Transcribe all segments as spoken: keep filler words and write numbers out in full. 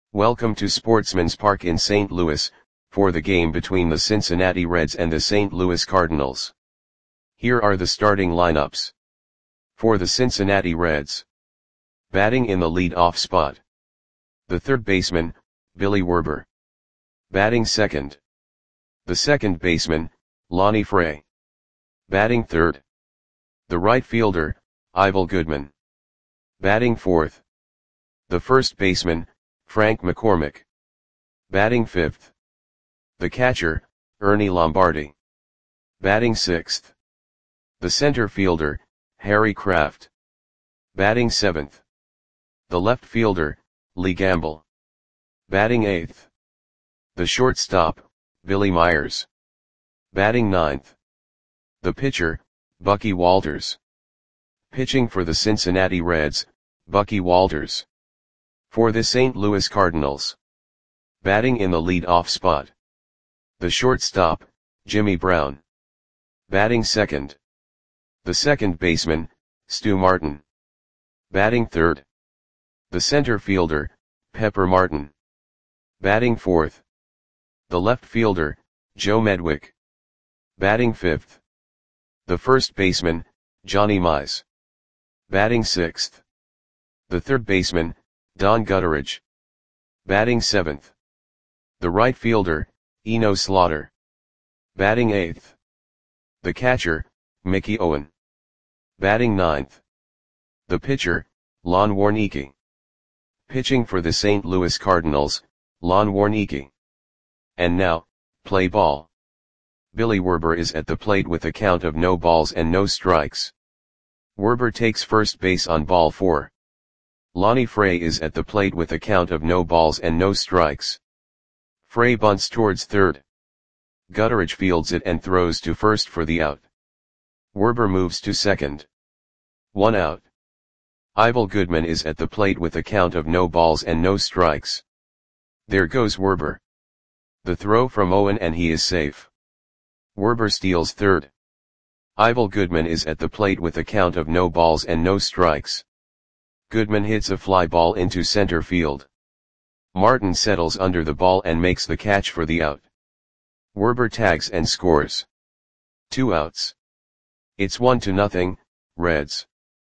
Welcome to Sportsman's Park in Saint Louis, for the game between the Cincinnati Reds and the Saint Louis Cardinals. Here are the starting lineups. For the Cincinnati Reds. Batting in the lead-off spot. The third baseman, Billy Werber. Batting second. The second baseman, Lonnie Fray. Batting third. The right fielder, Ivel Goodman. Batting fourth. The first baseman, Frank McCormick. Batting fifth. The catcher, Ernie Lombardi. Batting sixth. The center fielder, Harry Kraft. Batting seventh. The left fielder, Lee Gamble. Batting eighth. The shortstop, Billy Myers. Batting ninth. The pitcher, Bucky Walters. Pitching for the Cincinnati Reds, Bucky Walters. For the Saint Louis Cardinals. Batting in the lead-off spot. The shortstop, Jimmy Brown. Batting second. The second baseman, Stu Martin. Batting third. The center fielder, Pepper Martin. Batting fourth. The left fielder, Joe Medwick. Batting fifth. The first baseman, Johnny Mize. Batting sixth. The third baseman, Don Gutteridge. Batting seventh. The right fielder, Eno Slaughter. Batting eighth. The catcher, Mickey Owen. Batting ninth. The pitcher, Lon Warneke. Pitching for the Saint Louis Cardinals, Lon Warneke. And now, play ball. Billy Werber is at the plate with a count of no balls and no strikes. Werber takes first base on ball four. Lonnie Fray is at the plate with a count of no balls and no strikes. Fray bunts towards third. Gutteridge fields it and throws to first for the out. Werber moves to second. One out. Ivel Goodman is at the plate with a count of no balls and no strikes. There goes Werber. The throw from Owen and he is safe. Werber steals third. Ivel Goodman is at the plate with a count of no balls and no strikes. Goodman hits a fly ball into center field. Martin settles under the ball and makes the catch for the out. Werber tags and scores. Two outs. It's one to nothing, Reds.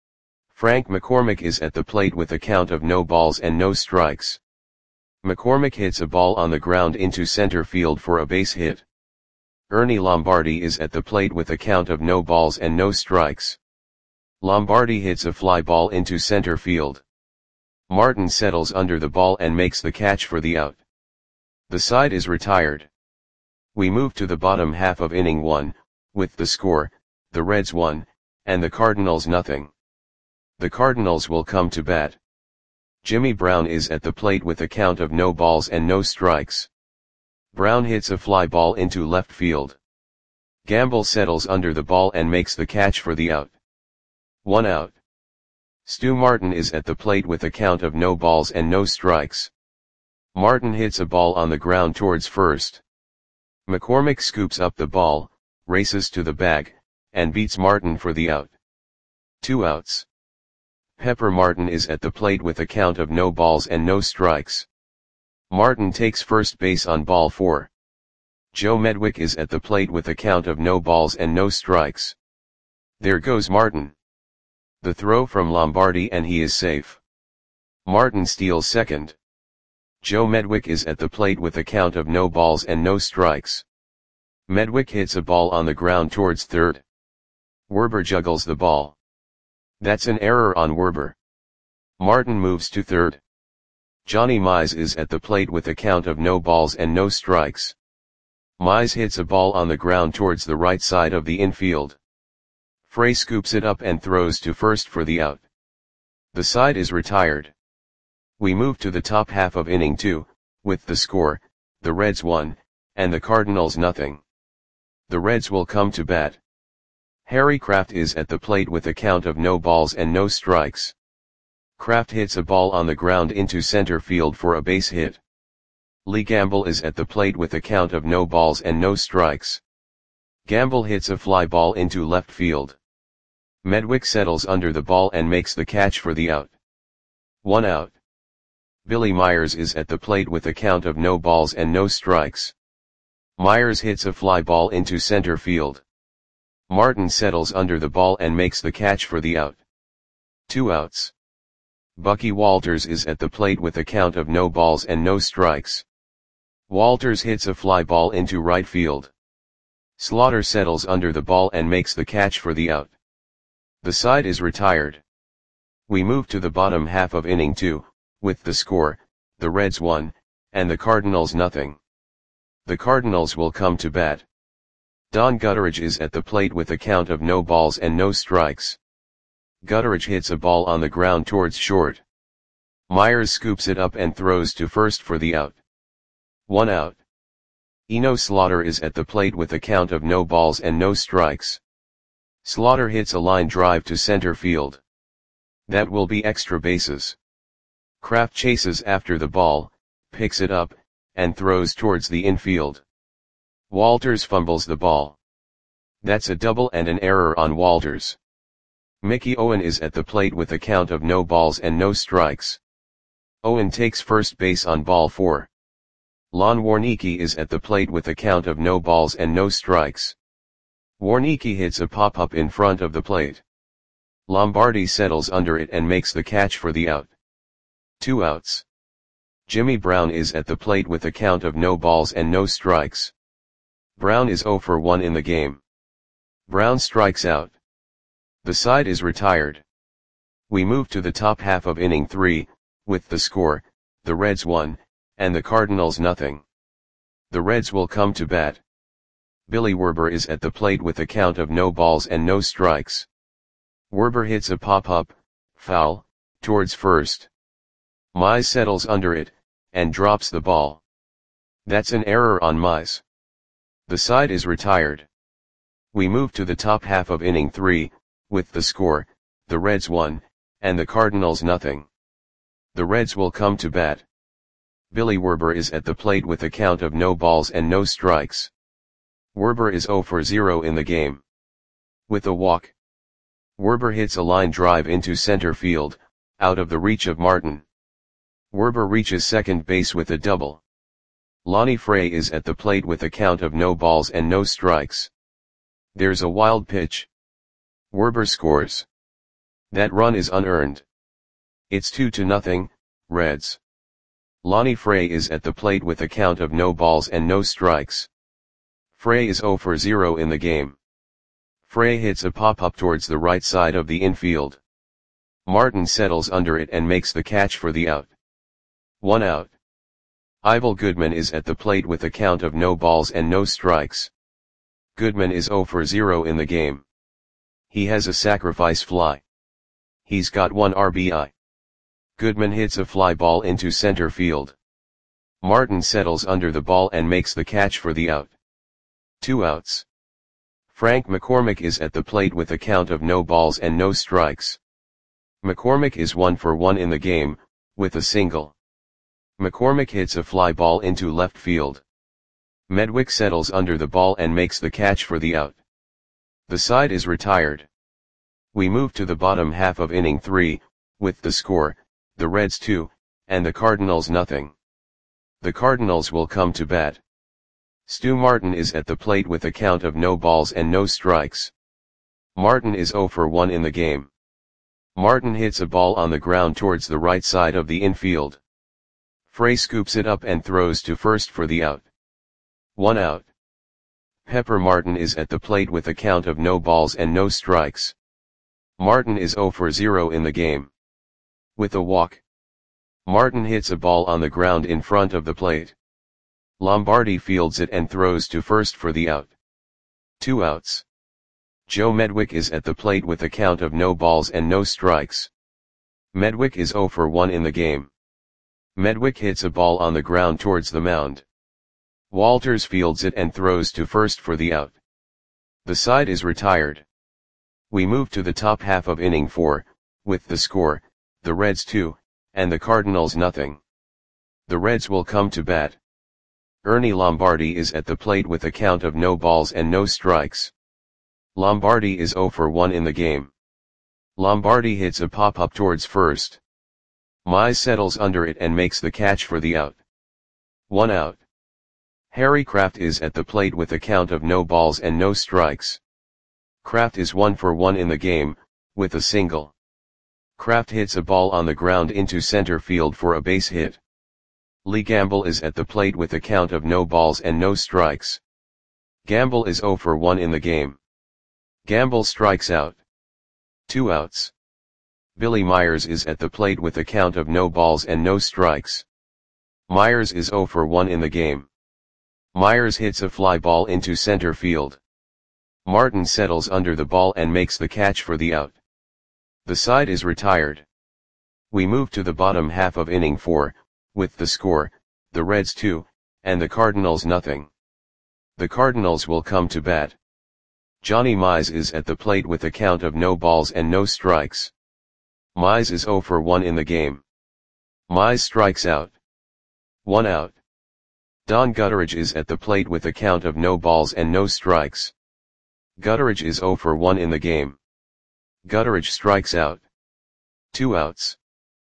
Frank McCormick is at the plate with a count of no balls and no strikes. McCormick hits a ball on the ground into center field for a base hit. Ernie Lombardi is at the plate with a count of no balls and no strikes. Lombardi hits a fly ball into center field. Martin settles under the ball and makes the catch for the out. The side is retired. We move to the bottom half of inning one, with the score, the Reds one, and the Cardinals nothing. The Cardinals will come to bat. Jimmy Brown is at the plate with a count of no balls and no strikes. Brown hits a fly ball into left field. Gamble settles under the ball and makes the catch for the out. One out. Stu Martin is at the plate with a count of no balls and no strikes. Martin hits a ball on the ground towards first. McCormick scoops up the ball, races to the bag, and beats Martin for the out. Two outs. Pepper Martin is at the plate with a count of no balls and no strikes. Martin takes first base on ball four. Joe Medwick is at the plate with a count of no balls and no strikes. There goes Martin. The throw from Lombardi and he is safe. Martin steals second. Joe Medwick is at the plate with a count of no balls and no strikes. Medwick hits a ball on the ground towards third. Werber juggles the ball. That's an error on Werber. Martin moves to third. Johnny Mize is at the plate with a count of no balls and no strikes. Mize hits a ball on the ground towards the right side of the infield. Fray scoops it up and throws to first for the out. The side is retired. We move to the top half of inning two, with the score, the Reds one, and the Cardinals nothing. The Reds will come to bat. Harry Kraft is at the plate with a count of no balls and no strikes. Kraft hits a ball on the ground into center field for a base hit. Lee Gamble is at the plate with a count of no balls and no strikes. Gamble hits a fly ball into left field. Medwick settles under the ball and makes the catch for the out. One out. Billy Myers is at the plate with a count of no balls and no strikes. Myers hits a fly ball into center field. Martin settles under the ball and makes the catch for the out. Two outs. Bucky Walters is at the plate with a count of no balls and no strikes. Walters hits a fly ball into right field. Slaughter settles under the ball and makes the catch for the out. The side is retired. We move to the bottom half of inning two, with the score, the Reds one, and the Cardinals nothing. The Cardinals will come to bat. Don Gutteridge is at the plate with a count of no balls and no strikes. Gutteridge hits a ball on the ground towards short. Myers scoops it up and throws to first for the out. One out. Eno Slaughter is at the plate with a count of no balls and no strikes. Slaughter hits a line drive to center field. That will be extra bases. Kraft chases after the ball, picks it up, and throws towards the infield. Walters fumbles the ball. That's a double and an error on Walters. Mickey Owen is at the plate with a count of no balls and no strikes. Owen takes first base on ball four. Lon Warneke is at the plate with a count of no balls and no strikes. Warneke hits a pop-up in front of the plate. Lombardi settles under it and makes the catch for the out. Two outs. Jimmy Brown is at the plate with a count of no balls and no strikes. Brown is zero for one in the game. Brown strikes out. The side is retired. We move to the top half of inning three, with the score, the Reds one, and the Cardinals nothing. The Reds will come to bat. Billy Werber is at the plate with a count of no balls and no strikes. Werber hits a pop-up, foul, towards first. Mize settles under it, and drops the ball. That's an error on Mize. The side is retired. We move to the top half of inning three, with the score, the Reds one, and the Cardinals nothing. The Reds will come to bat. Billy Werber is at the plate with a count of no balls and no strikes. Werber is zero for zero in the game. With a walk. Werber hits a line drive into center field, out of the reach of Martin. Werber reaches second base with a double. Lonnie Frey is at the plate with a count of no balls and no strikes. There's a wild pitch. Werber scores. That run is unearned. It's two to nothing, Reds. Lonnie Frey is at the plate with a count of no balls and no strikes. Frey is zero for zero in the game. Frey hits a pop-up towards the right side of the infield. Martin settles under it and makes the catch for the out. One out. Ivel Goodman is at the plate with a count of no balls and no strikes. Goodman is zero for zero in the game. He has a sacrifice fly. He's got one R B I. Goodman hits a fly ball into center field. Martin settles under the ball and makes the catch for the out. Two outs. Frank McCormick is at the plate with a count of no balls and no strikes. McCormick is one for one in the game, with a single. McCormick hits a fly ball into left field. Medwick settles under the ball and makes the catch for the out. The side is retired. We move to the bottom half of inning three, with the score, the Reds two, and the Cardinals nothing. The Cardinals will come to bat. Stu Martin is at the plate with a count of no balls and no strikes. Martin is zero for one in the game. Martin hits a ball on the ground towards the right side of the infield. Frey scoops it up and throws to first for the out. One out. Pepper Martin is at the plate with a count of no balls and no strikes. Martin is zero for zero in the game. With a walk. Martin hits a ball on the ground in front of the plate. Lombardi fields it and throws to first for the out. Two outs. Joe Medwick is at the plate with a count of no balls and no strikes. Medwick is zero for one in the game. Medwick hits a ball on the ground towards the mound. Walters fields it and throws to first for the out. The side is retired. We move to the top half of inning four, with the score, the Reds two, and the Cardinals nothing. The Reds will come to bat. Ernie Lombardi is at the plate with a count of no balls and no strikes. Lombardi is zero for one in the game. Lombardi hits a pop-up towards first. Mize settles under it and makes the catch for the out. One out. Harry Kraft is at the plate with a count of no balls and no strikes. Kraft is one for one in the game, with a single. Kraft hits a ball on the ground into center field for a base hit. Lee Gamble is at the plate with a count of no balls and no strikes. Gamble is zero for one in the game. Gamble strikes out. Two outs. Billy Myers is at the plate with a count of no balls and no strikes. Myers is zero for one in the game. Myers hits a fly ball into center field. Martin settles under the ball and makes the catch for the out. The side is retired. We move to the bottom half of inning four, with the score, the Reds two, and the Cardinals nothing. The Cardinals will come to bat. Johnny Mize is at the plate with a count of no balls and no strikes. Mize is zero for one in the game. Mize strikes out. One out. Don Gutteridge is at the plate with a count of no balls and no strikes. Gutteridge is zero for one in the game. Gutteridge strikes out. Two outs.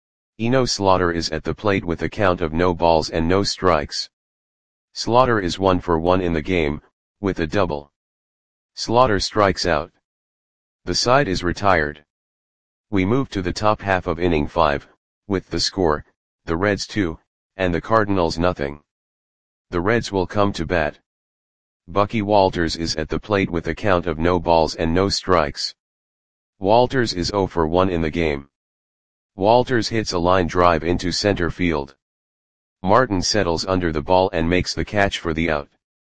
Eno Slaughter is at the plate with a count of no balls and no strikes. Slaughter is one for one in the game, with a double. Slaughter strikes out. The side is retired. We move to the top half of inning five, with the score, the Reds two, and the Cardinals nothing. The Reds will come to bat. Bucky Walters is at the plate with a count of no balls and no strikes. Walters is zero for one in the game. Walters hits a line drive into center field. Martin settles under the ball and makes the catch for the out.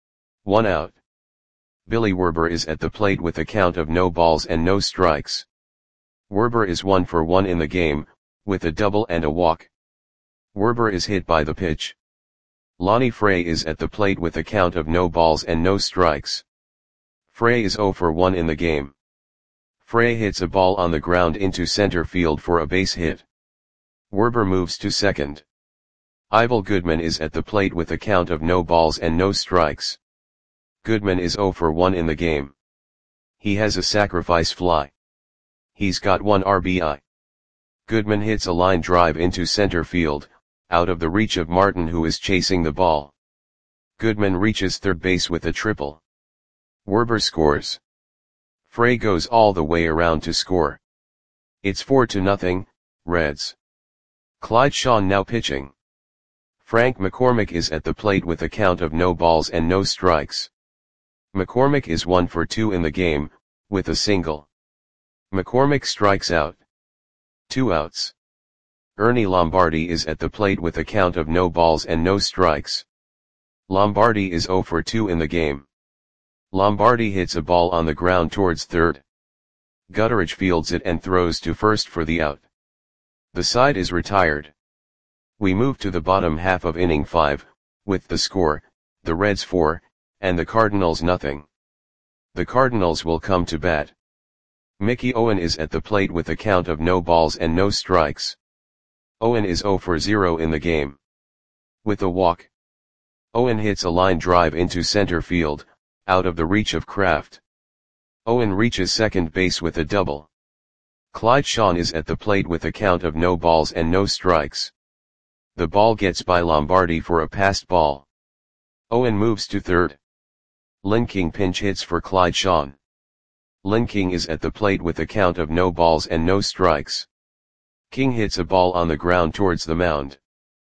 One out. Billy Werber is at the plate with a count of no balls and no strikes. Werber is one for one in the game, with a double and a walk. Werber is hit by the pitch. Lonnie Frey is at the plate with a count of no balls and no strikes. Frey is zero for one in the game. Frey hits a ball on the ground into center field for a base hit. Werber moves to second. Ivel Goodman is at the plate with a count of no balls and no strikes. Goodman is zero for one in the game. He has a sacrifice fly. He's got one R B I. Goodman hits a line drive into center field, out of the reach of Martin who is chasing the ball. Goodman reaches third base with a triple. Werber scores. Frey goes all the way around to score. It's four to nothing, Reds. Clyde Shawn now pitching. Frank McCormick is at the plate with a count of no balls and no strikes. McCormick is one for two in the game, with a single. McCormick strikes out. Two outs. Ernie Lombardi is at the plate with a count of no balls and no strikes. Lombardi is zero for two in the game. Lombardi hits a ball on the ground towards third. Gutteridge fields it and throws to first for the out. The side is retired. We move to the bottom half of inning five, with the score, the Reds four, and the Cardinals nothing. The Cardinals will come to bat. Mickey Owen is at the plate with a count of no balls and no strikes. Owen is zero for zero in the game. With a walk. Owen hits a line drive into center field, out of the reach of Kraft. Owen reaches second base with a double. Clyde Shawn is at the plate with a count of no balls and no strikes. The ball gets by Lombardi for a passed ball. Owen moves to third. Lynn King pinch hits for Clyde Shawn. Lynn King is at the plate with a count of no balls and no strikes. King hits a ball on the ground towards the mound.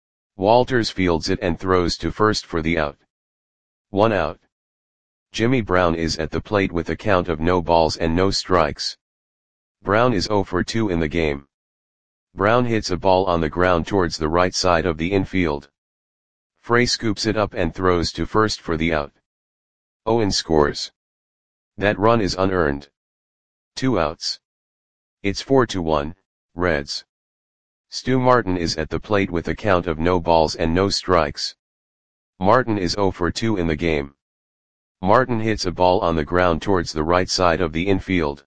Walters fields it and throws to first for the out. One out. Jimmy Brown is at the plate with a count of no balls and no strikes. Brown is zero for two in the game. Brown hits a ball on the ground towards the right side of the infield. Frey scoops it up and throws to first for the out. Owen scores. That run is unearned. Two outs. It's four to one, Reds. Stu Martin is at the plate with a count of no balls and no strikes. Martin is zero for two in the game. Martin hits a ball on the ground towards the right side of the infield.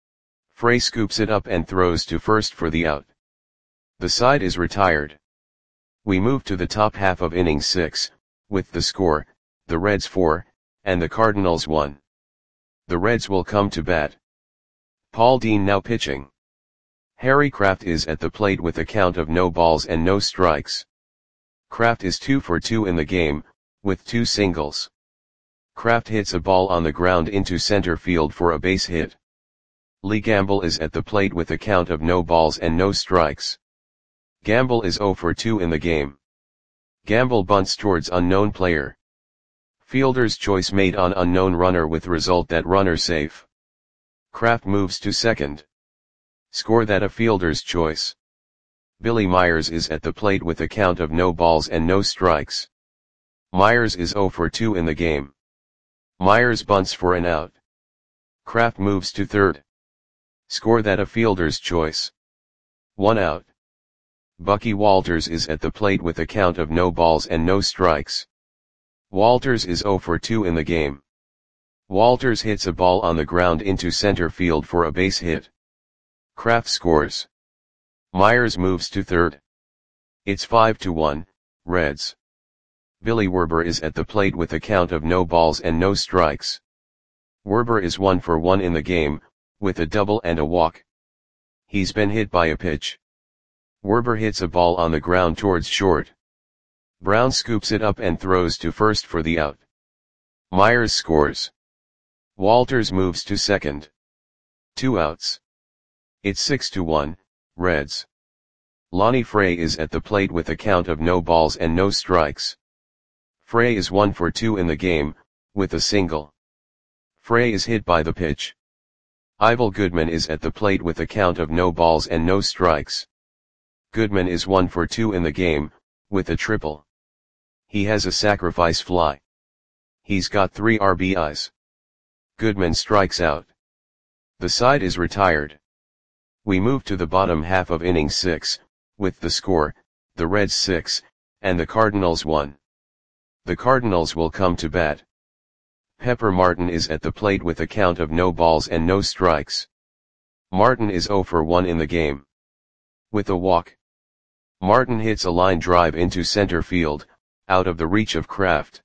Frey scoops it up and throws to first for the out. The side is retired. We move to the top half of inning six, with the score, the Reds four, and the Cardinals one. The Reds will come to bat. Paul Dean now pitching. Harry Kraft is at the plate with a count of no balls and no strikes. Kraft is two for two in the game, with two singles. Kraft hits a ball on the ground into center field for a base hit. Lee Gamble is at the plate with a count of no balls and no strikes. Gamble is zero for two in the game. Gamble bunts towards unknown player. Fielder's choice made on unknown runner with result that runner safe. Kraft moves to second. Score that a fielder's choice. Billy Myers is at the plate with a count of no balls and no strikes. Myers is zero for two in the game. Myers bunts for an out. Kraft moves to third. Score that a fielder's choice. One out. Bucky Walters is at the plate with a count of no balls and no strikes. Walters is zero for two in the game. Walters hits a ball on the ground into center field for a base hit. Kraft scores. Myers moves to third. It's five to one, Reds. Billy Werber is at the plate with a count of no balls and no strikes. Werber is one for one in the game, with a double and a walk. He's been hit by a pitch. Werber hits a ball on the ground towards short. Brown scoops it up and throws to first for the out. Myers scores. Walters moves to second. Two outs. It's six to one, Reds. Lonnie Frey is at the plate with a count of no balls and no strikes. Frey is one for two in the game, with a single. Frey is hit by the pitch. Ivel Goodman is at the plate with a count of no balls and no strikes. Goodman is one for two in the game, with a triple. He has a sacrifice fly. He's got three R B Is. Goodman strikes out. The side is retired. We move to the bottom half of inning six, with the score, the Reds six, and the Cardinals one. The Cardinals will come to bat. Pepper Martin is at the plate with a count of no balls and no strikes. Martin is zero for one in the game. With a walk. Martin hits a line drive into center field, out of the reach of Kraft.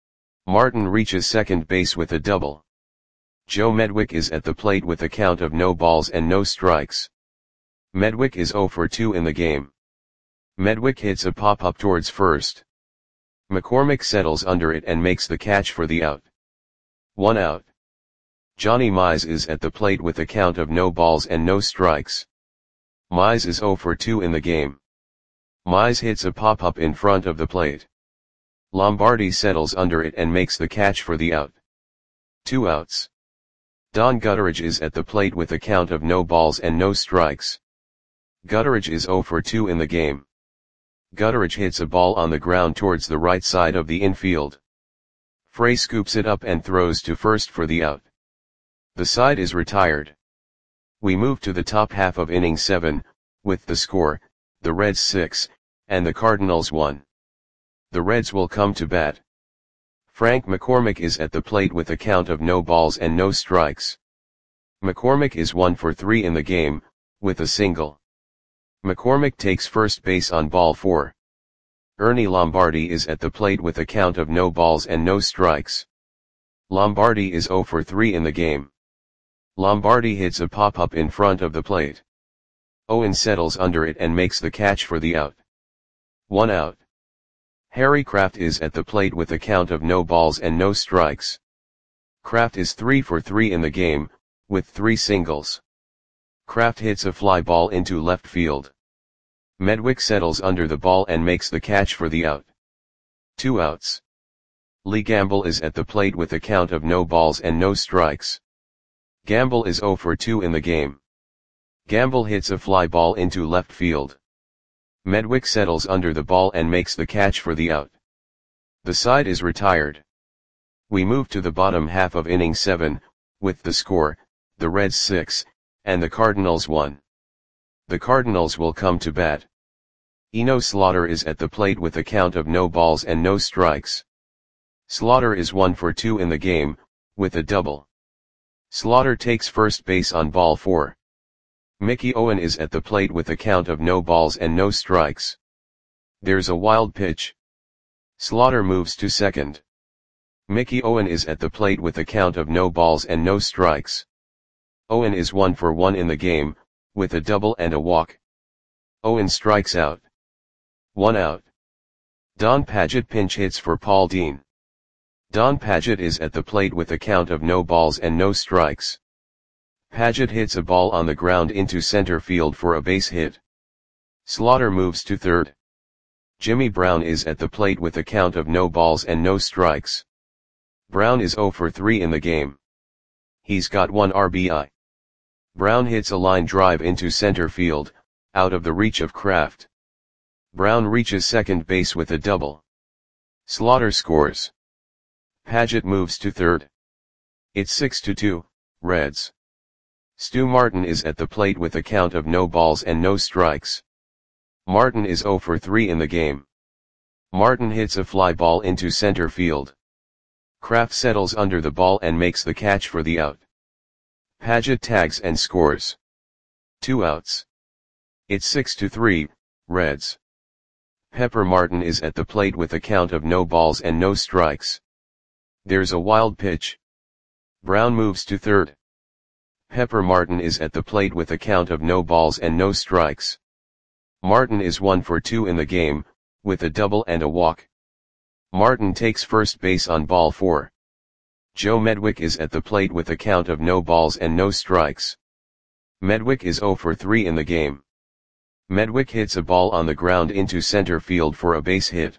Martin reaches second base with a double. Joe Medwick is at the plate with a count of no balls and no strikes. Medwick is zero for two in the game. Medwick hits a pop-up towards first. McCormick settles under it and makes the catch for the out. One out. Johnny Mize is at the plate with a count of no balls and no strikes. Mize is zero for two in the game. Mize hits a pop-up in front of the plate. Lombardi settles under it and makes the catch for the out. Two outs. Don Gutteridge is at the plate with a count of no balls and no strikes. Gutteridge is zero for two in the game. Gutteridge hits a ball on the ground towards the right side of the infield. Frey scoops it up and throws to first for the out. The side is retired. We move to the top half of inning seven, with the score, the Reds six, and the Cardinals one. The Reds will come to bat. Frank McCormick is at the plate with a count of no balls and no strikes. McCormick is one for three in the game, with a single. McCormick takes first base on ball four. Ernie Lombardi is at the plate with a count of no balls and no strikes. Lombardi is zero for three in the game. Lombardi hits a pop-up in front of the plate. Owen settles under it and makes the catch for the out. One out. Harry Kraft is at the plate with a count of no balls and no strikes. Kraft is three for three in the game, with three singles. Kraft hits a fly ball into left field. Medwick settles under the ball and makes the catch for the out. Two outs. Lee Gamble is at the plate with a count of no balls and no strikes. Gamble is zero for two in the game. Gamble hits a fly ball into left field. Medwick settles under the ball and makes the catch for the out. The side is retired. We move to the bottom half of inning seven, with the score, the Reds six, and the Cardinals one. The Cardinals will come to bat. Eno Slaughter is at the plate with a count of no balls and no strikes. Slaughter is one for two in the game, with a double. Slaughter takes first base on ball four. Mickey Owen is at the plate with a count of no balls and no strikes. There's a wild pitch. Slaughter moves to second. Mickey Owen is at the plate with a count of no balls and no strikes. Owen is one for one in the game, with a double and a walk. Owen strikes out. One out. Don Padgett pinch hits for Paul Dean. Don Padgett is at the plate with a count of no balls and no strikes. Padgett hits a ball on the ground into center field for a base hit. Slaughter moves to third. Jimmy Brown is at the plate with a count of no balls and no strikes. Brown is oh for three in the game. He's got one R B I. Brown hits a line drive into center field, out of the reach of Kraft. Brown reaches second base with a double. Slaughter scores. Padgett moves to third. It's six to two, Reds. Stu Martin is at the plate with a count of no balls and no strikes. Martin is oh for three in the game. Martin hits a fly ball into center field. Kraft settles under the ball and makes the catch for the out. Padgett tags and scores. Two outs. It's six to three, Reds. Pepper Martin is at the plate with a count of no balls and no strikes. There's a wild pitch. Brown moves to third. Pepper Martin is at the plate with a count of no balls and no strikes. Martin is one for two in the game, with a double and a walk. Martin takes first base on ball four. Joe Medwick is at the plate with a count of no balls and no strikes. Medwick is oh for three in the game. Medwick hits a ball on the ground into center field for a base hit.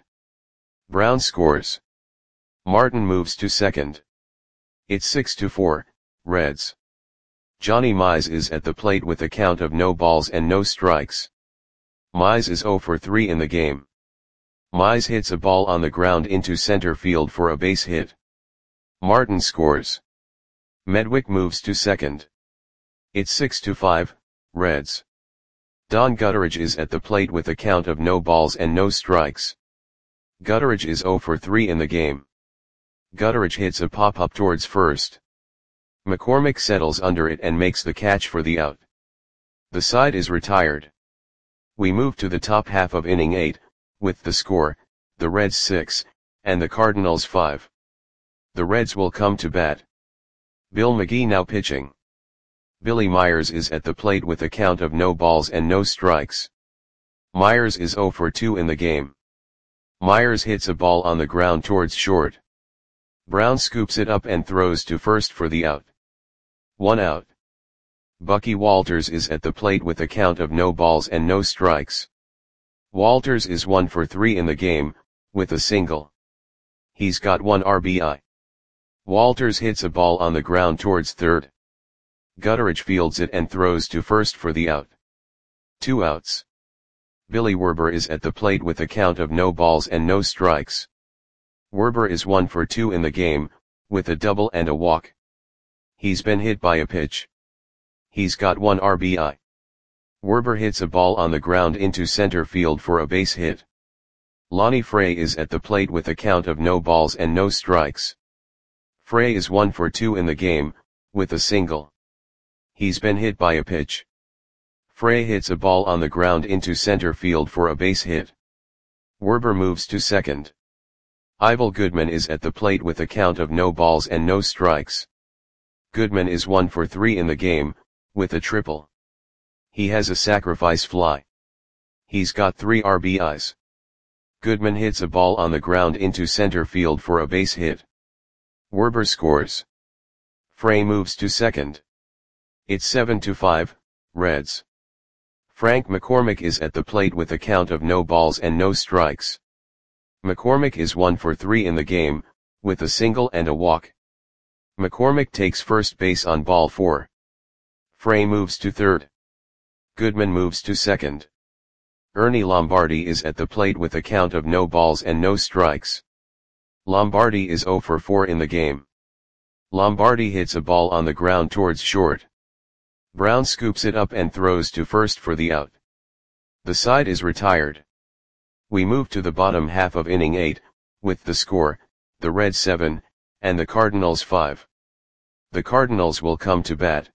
Brown scores. Martin moves to second. It's six to four, Reds. Johnny Mize is at the plate with a count of no balls and no strikes. Mize is oh for three in the game. Mize hits a ball on the ground into center field for a base hit. Martin scores. Medwick moves to second. It's six to five, Reds. Don Gutteridge is at the plate with a count of no balls and no strikes. Gutteridge is oh for three in the game. Gutteridge hits a pop-up towards first. McCormick settles under it and makes the catch for the out. The side is retired. We move to the top half of inning eight, with the score, the Reds six, and the Cardinals five. The Reds will come to bat. Bill McGee now pitching. Billy Myers is at the plate with a count of no balls and no strikes. Myers is oh for two in the game. Myers hits a ball on the ground towards short. Brown scoops it up and throws to first for the out. One out. Bucky Walters is at the plate with a count of no balls and no strikes. Walters is one for three in the game, with a single. He's got one R B I. Walters hits a ball on the ground towards third. Gutteridge fields it and throws to first for the out. Two outs. Billy Werber is at the plate with a count of no balls and no strikes. Werber is one for two in the game, with a double and a walk. He's been hit by a pitch. He's got one R B I. Werber hits a ball on the ground into center field for a base hit. Lonnie Frey is at the plate with a count of no balls and no strikes. Frey is one for two in the game, with a single. He's been hit by a pitch. Frey hits a ball on the ground into center field for a base hit. Werber moves to second. Ivel Goodman is at the plate with a count of no balls and no strikes. Goodman is one for three in the game, with a triple. He has a sacrifice fly. He's got three R B Is. Goodman hits a ball on the ground into center field for a base hit. Werber scores. Frey moves to second. It's seven to five, Reds. Frank McCormick is at the plate with a count of no balls and no strikes. McCormick is one for three in the game, with a single and a walk. McCormick takes first base on ball four. Frey moves to third. Goodman moves to second. Ernie Lombardi is at the plate with a count of no balls and no strikes. Lombardi is oh for four in the game. Lombardi hits a ball on the ground towards short. Brown scoops it up and throws to first for the out. The side is retired. We move to the bottom half of inning eight, with the score, the Reds seven, and the Cardinals five. The Cardinals will come to bat.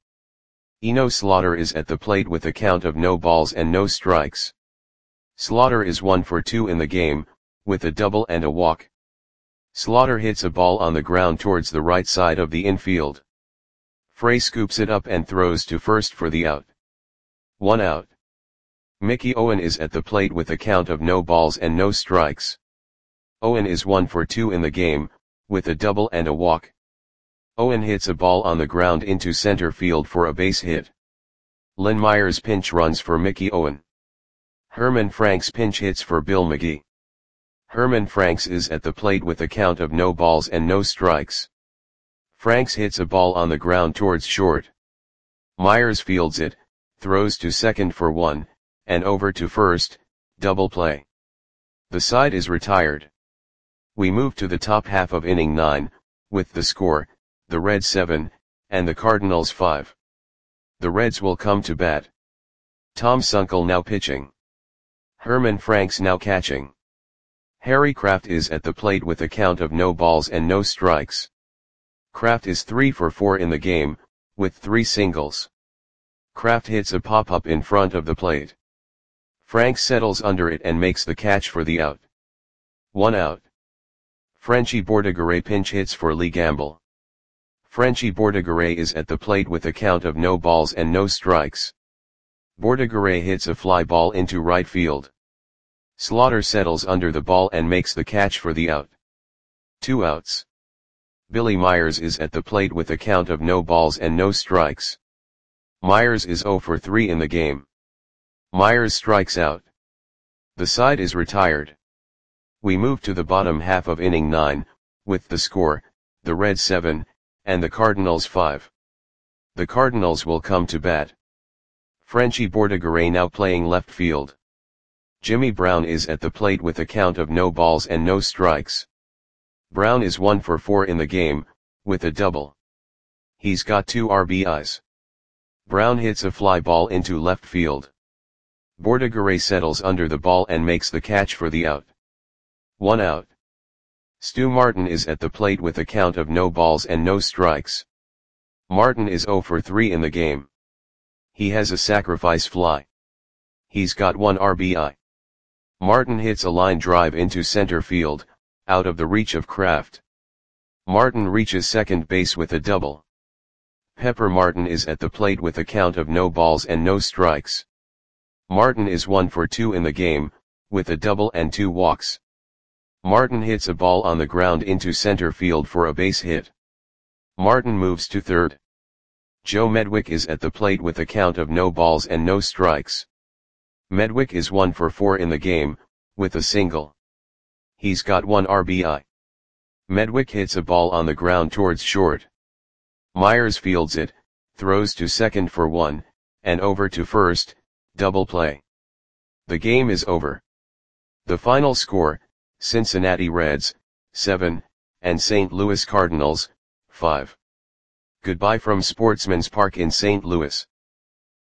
Eno Slaughter is at the plate with a count of no balls and no strikes. Slaughter is one for two in the game, with a double and a walk. Slaughter hits a ball on the ground towards the right side of the infield. Frey scoops it up and throws to first for the out. One out. Mickey Owen is at the plate with a count of no balls and no strikes. Owen is one for two in the game, with a double and a walk. Owen hits a ball on the ground into center field for a base hit. Lynn Myers pinch runs for Mickey Owen. Herman Franks pinch hits for Bill McGee. Herman Franks is at the plate with a count of no balls and no strikes. Franks hits a ball on the ground towards short. Myers fields it, throws to second for one, and over to first, double play. The side is retired. We move to the top half of inning nine, with the score, the Reds seven, and the Cardinals five. The Reds will come to bat. Tom Sunkel now pitching. Herman Franks now catching. Harry Kraft is at the plate with a count of no balls and no strikes. Kraft is three for four in the game, with three singles. Kraft hits a pop-up in front of the plate. Franks settles under it and makes the catch for the out. One out. Frenchy Bordegaray pinch hits for Lee Gamble. Frenchy Bordegaray is at the plate with a count of no balls and no strikes. Bordegaray hits a fly ball into right field. Slaughter settles under the ball and makes the catch for the out. Two outs. Billy Myers is at the plate with a count of no balls and no strikes. Myers is zero for three in the game. Myers strikes out. The side is retired. We move to the bottom half of inning nine, with the score, the Reds seven, and the Cardinals five. The Cardinals will come to bat. Frenchy Bordegaray now playing left field. Jimmy Brown is at the plate with a count of no balls and no strikes. Brown is one for four in the game, with a double. He's got two R B Is. Brown hits a fly ball into left field. Bordegaray settles under the ball and makes the catch for the out. One out. Stu Martin is at the plate with a count of no balls and no strikes. Martin is zero for three in the game. He has a sacrifice fly. He's got one R B I. Martin hits a line drive into center field, out of the reach of Kraft. Martin reaches second base with a double. Pepper Martin is at the plate with a count of no balls and no strikes. Martin is one for two in the game, with a double and two walks. Martin hits a ball on the ground into center field for a base hit. Martin moves to third. Joe Medwick is at the plate with a count of no balls and no strikes. Medwick is one for four in the game, with a single. He's got one R B I. Medwick hits a ball on the ground towards short. Myers fields it, throws to second for one, and over to first, double play. The game is over. The final score, Cincinnati Reds, seven, and Saint Louis Cardinals, five. Goodbye from Sportsman's Park in Saint Louis.